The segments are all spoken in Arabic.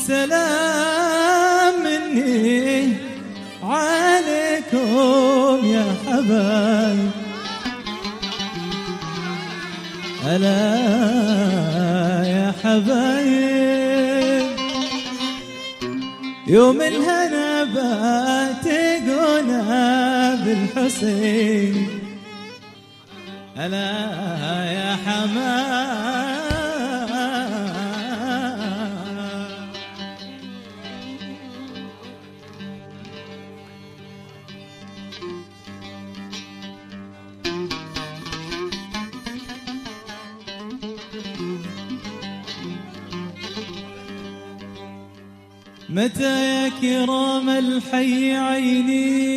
سلام مني عليكم يا حبايب، ألا يا حبايب يوم الهنا باتقونا بالحسين، ألا يا حمايب. متى يا كرام الحي عيني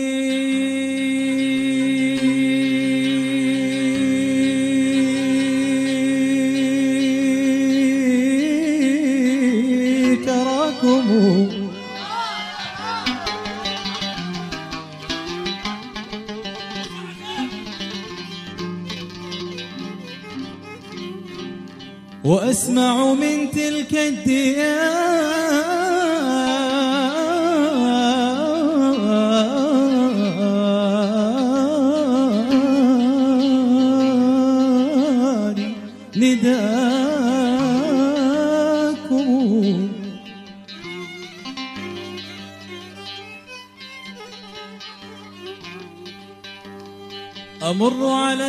تراكم، وأسمع من تلك الديار نداكم، أمر على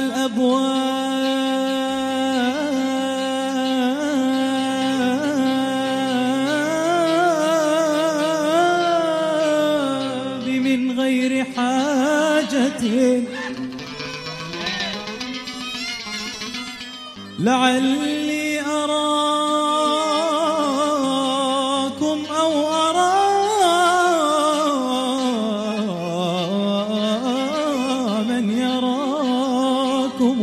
الأبواب من غير حاجة، لعلي أراكم أو أرى من يراكم.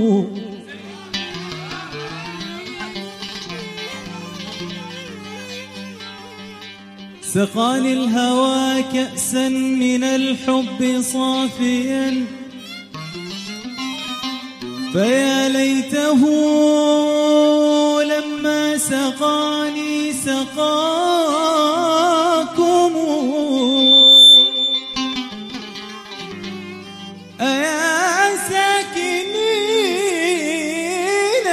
سقاني الهوى كأسا من الحب صافيا، فيا ليته لما سقاني سقاكم. أيا ساكنين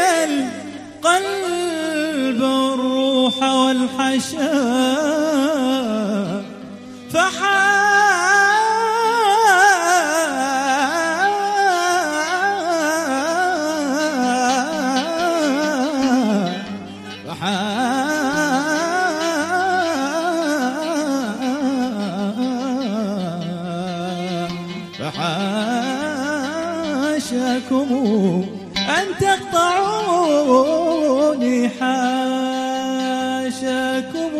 القلب والروح والحشا، فحاشاكم أن تقطعوني، حاشاكم.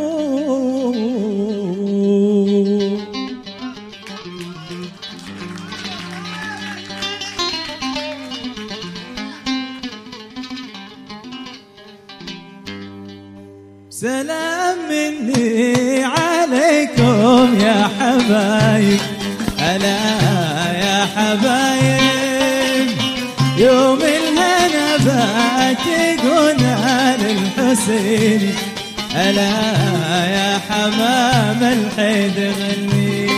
سلام مني عليكم يا حبايب، ألا يا حبايب يوم الهنا باتقونا للحسين، ألا يا حمام الحيد غني.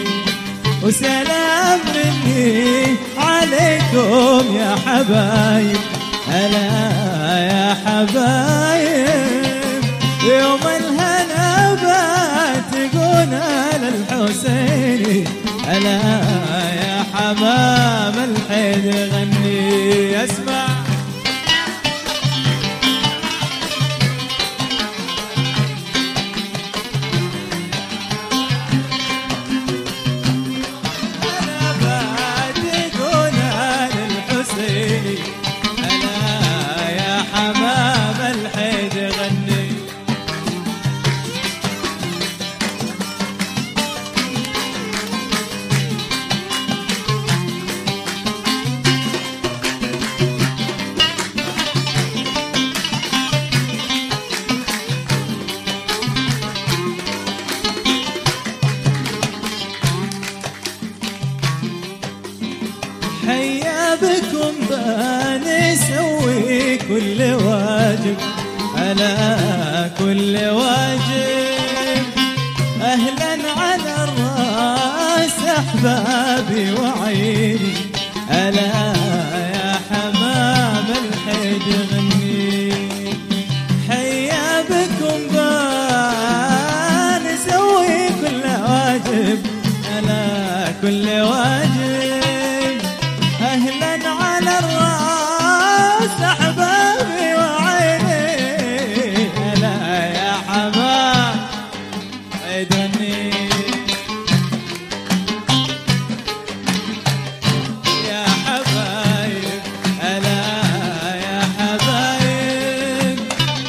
وسلام مني عليكم يا حبايب، ألا يا حبايب يوم الهنا باتقونا للحسين، ألا يا حمام الحيد غني. اسمع ألا باتقونا للحسين، ألا يا حمام الحيد غني. وسط أحبابي وعيني. هلا يا حمام عيدني يا حبايب. هلا يا حبايب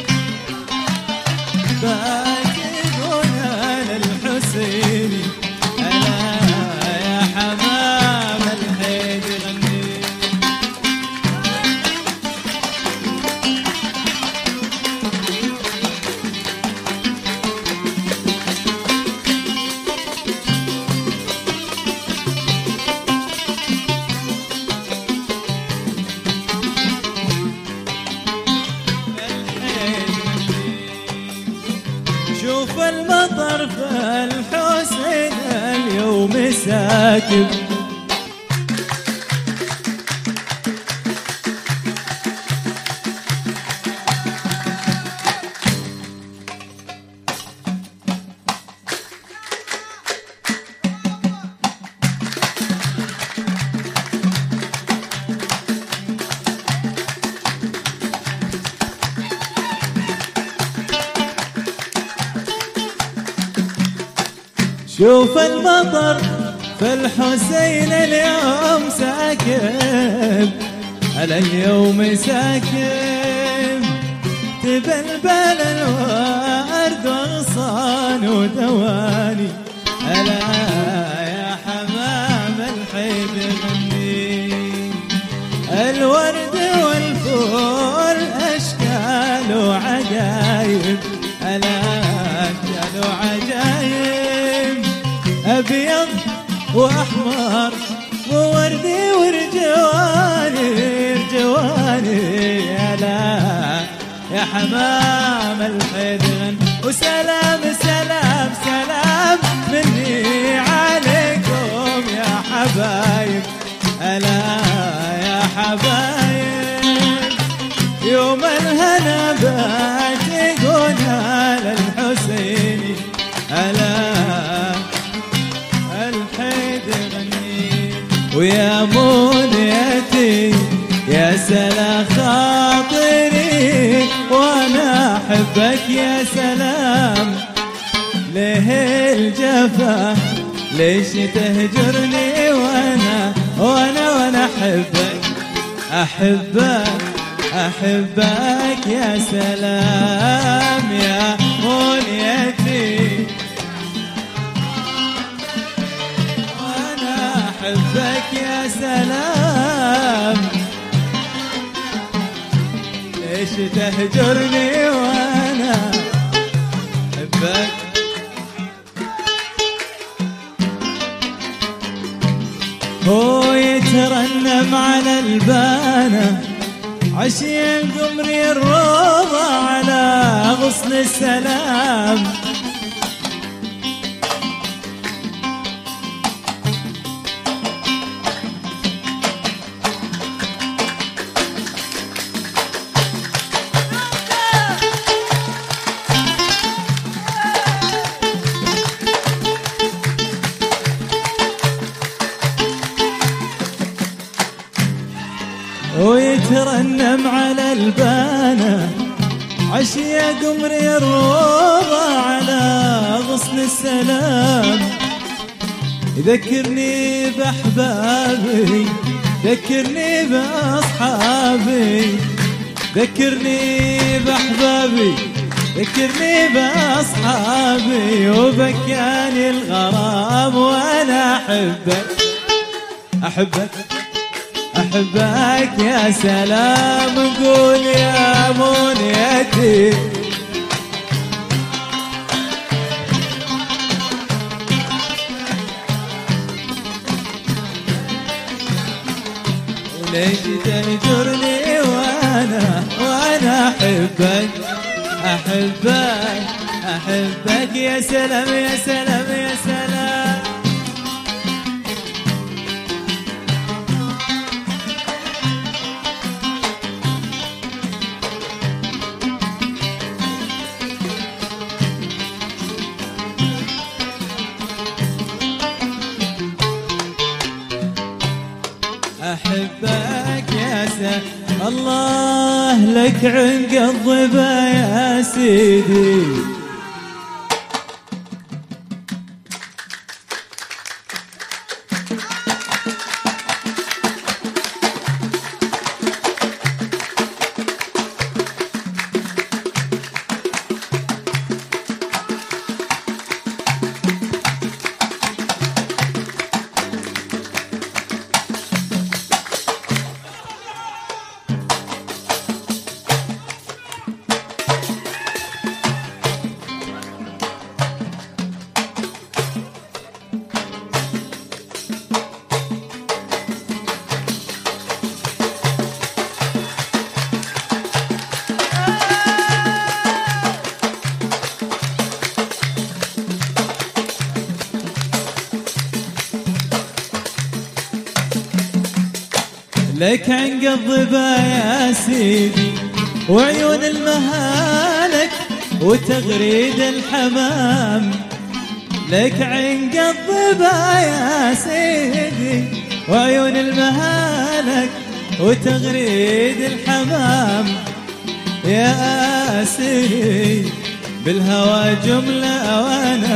باكبون على الحسيني. هلا يا حمام الحيد غني. شوف المطر في الحسين اليوم ساكب. شوف المطر في الحسين اليوم ساكب. على اليوم ساكب تبلبل الورد وغصان ودواني. ألا يا حمام الحيد غني. الورد والفول أشكال وعجايب. ألا أشكال وعجايب أبيض وأحمر ووردي ورجواني رجواني. يلا يا حمام الحيد غن. وسلام سلام سلام مني عليكم يا حبايب. ألا يا حبايب يوم الهنا باتقون على الحسيني. ألا الحيد غني. ويا منيتي يا سلا خاطري وانا احبك يا سلام. ليه الجفا ليش تهجرني وانا احبك احبك يا سلام يا منيتي. أحبك يا سلام ليش تهجرني وأنا أحبك. هو يترنم على البانة عشية قمري الروضة على غصن السلام. ويترنم على البانة عشية قمري الروضة على غصن السلام. يذكرني بأحبابي ذكرني بأصحابي. ذكرني بأحبابي ذكرني بأصحابي. وبكاني الغرام وأنا أحبك أحبك يا سلام. قول يا منيتي ليش تهجرني وانا احبك يا سلام يا سلام يا سلام. أحبك يا سلام الله لك عنق الظبا يا سيدي. لك عنق الظبا يا سيدي وعيون المهالك وتغريد الحمام. لك عنق الظبا يا سيدي وعيون المهالك وتغريد الحمام. يا سيدي بالهوى جملة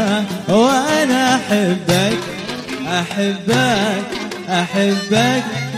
وانا احبك احبك احبك